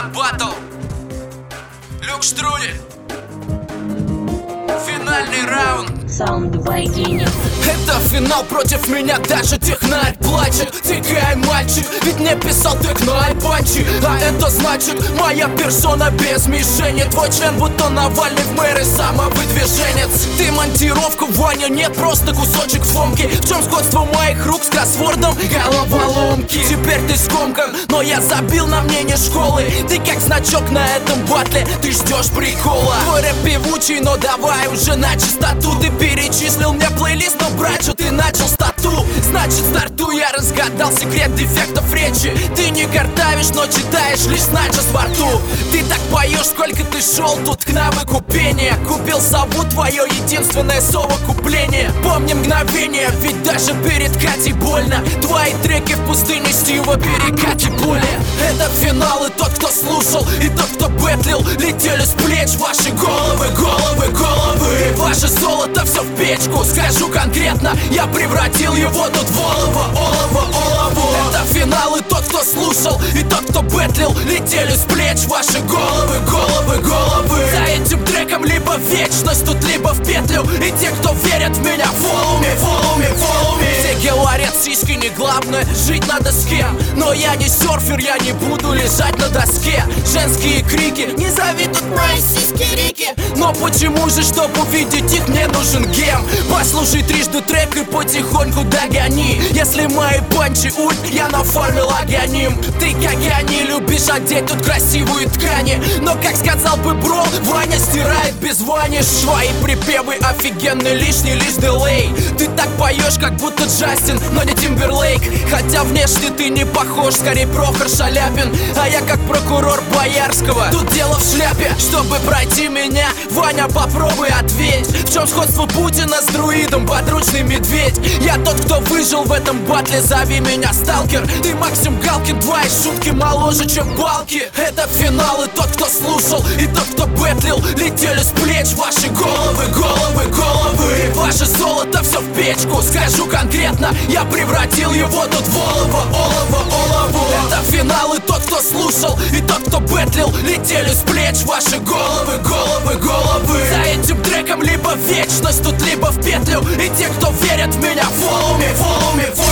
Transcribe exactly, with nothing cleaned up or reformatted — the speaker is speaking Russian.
Рэп баттл. Люк Штрудель. Финальный раунд. Soundboy Genius. Это финал, против меня даже технарь плачет. Тикай, мальчик, ведь не писал ты на панчи. А это значит, моя персона без мишени. Твой член будто Навальный в мэры, самовыдвиженец. Ты монтировку, Ваня, нет, просто кусочек фомки. В чем сходство моих рук с кроссвордом? Головоломки. Теперь ты скомкан, но я забил на мнение школы. Ты как значок на этом батле, ты ждешь прикола. Твой рэп певучий, но давай уже на чистоту. Ты перечислил мне плейлист, но брать, что ты начал стату. Значит, старту я разгадал секрет дефектов речи. Ты не картавишь, но читаешь лишь начос во рту. Ты так поешь, сколько ты шел тут к навыку пения. Купил сову, твое единственное совокупление. Помни мгновение, ведь даже перед Катей больно. Твои треки в пустыне Стива перекати боли. Это финал, и тот, кто слушал, и тот, кто бэтлил, летели с плеч ваши головы, головы, головы. Ваше золото все в печку, скажу конкретно, я превратил его тут в олово, олово, олово. Это финал, и тот, кто слушал, и тот, кто бэтлил, летели с плеч ваши головы, головы, головы. За этим треком либо вечность тут, либо в петлю. И те, кто верят в меня, follow me, follow me, follow me. Все говорят, сиськи не главное, жить надо с кем. Но я не серфер, я не буду лежать на доске. Женские крики, не зови тут мои сиськи Рики. Но почему же, чтобы увидеть их, мне нужен гем? Послушай трижды трек и потихоньку догони. Если мои панчи ульт, я нафармил агоним. Ты, как я, не любишь одеть тут красивые ткани. Но, как сказал бы бро, Ваня стирает без Вани. Свои припевы офигенные, лишний лишь дилей. Ты так поешь, как будто Джастин, но не Тимберлейк. Хотя внешне ты не похож, скорее Прохор Шаляпин. А я как прокурор Боярского. Тут дело в шляпе, чтобы пройти меня, Ваня, попробуй ответь. В чем сходство Путина с друидом, подручный медведь? Я тот, кто выжил в этом батле, зови меня сталкер. Ты Максим Галкин, твои шутки моложе, чем палки. Это финал, и тот, кто слушал, и тот, кто бэтлил, летели с плеч ваши головы, головы, головы. Ваше золото все в печку, скажу конкретно, я превратил его тут в олово, олово, олово. Это финал, и тот, кто слушал, и тот, кто бэтлил, летели с плеч ваши головы, головы, головы. За этим треком либо вечность тут, либо в петлю. И те, кто верят в меня, follow me, follow me, follow me.